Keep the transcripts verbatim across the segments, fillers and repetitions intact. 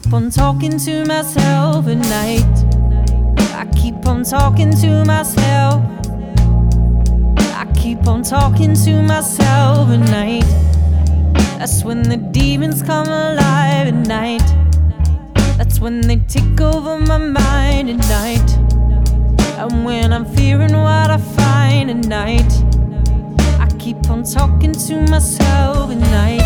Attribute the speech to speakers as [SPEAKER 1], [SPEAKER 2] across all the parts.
[SPEAKER 1] keep on talking to myself at night. I keep on talking to myself. I keep on talking to myself at night. That's when the demons come alive at night. That's when they take over my mind at night. And when I'm fearing what I find at night, I keep on talking to myself at night.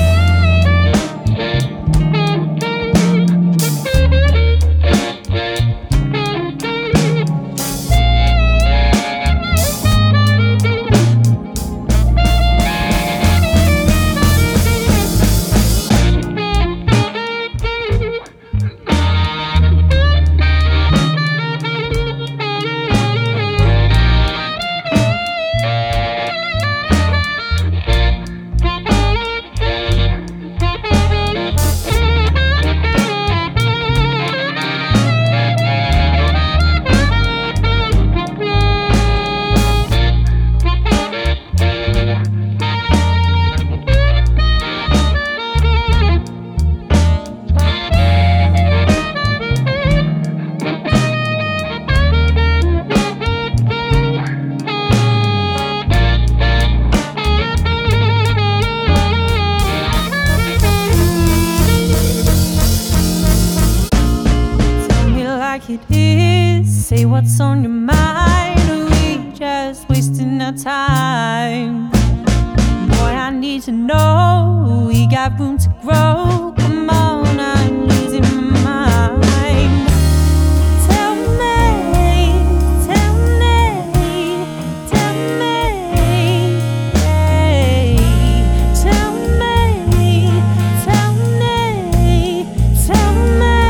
[SPEAKER 1] It is, say what's on your mind. Are we just wasting our time? Boy, I need to know, we got room to grow. Come on, I'm losing my mind. Tell me, tell me, tell me, hey. Tell me, tell me, tell me.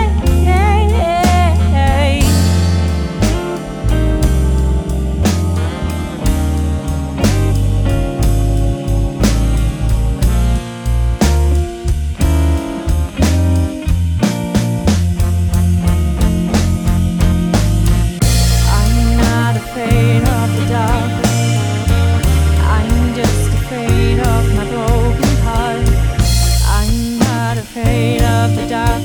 [SPEAKER 1] Afraid of the dark.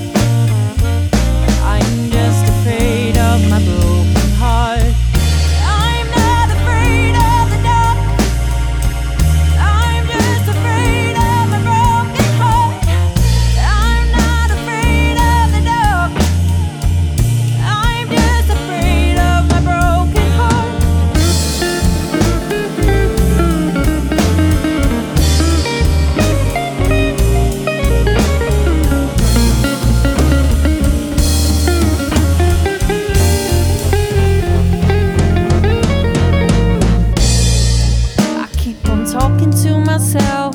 [SPEAKER 1] I'm just afraid of my broken heart. I'm not afraid of the dark. I'm just afraid of my broken heart. I'm not afraid of the dark. I'm just afraid of my broken heart. Talking to myself,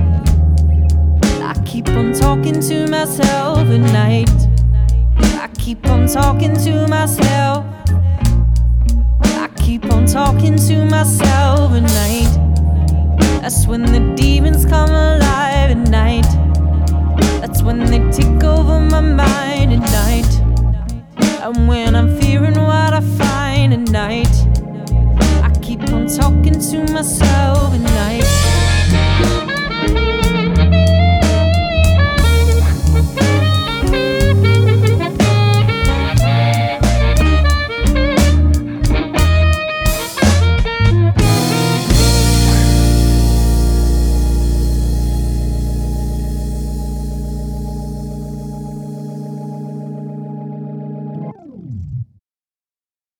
[SPEAKER 1] I keep on talking to myself at night. I keep on talking to myself. I keep on talking to myself at night. That's when the demons come alive at night. That's when they take over my mind at night. And when I'm fearing what I find at night, I keep on talking to myself at night.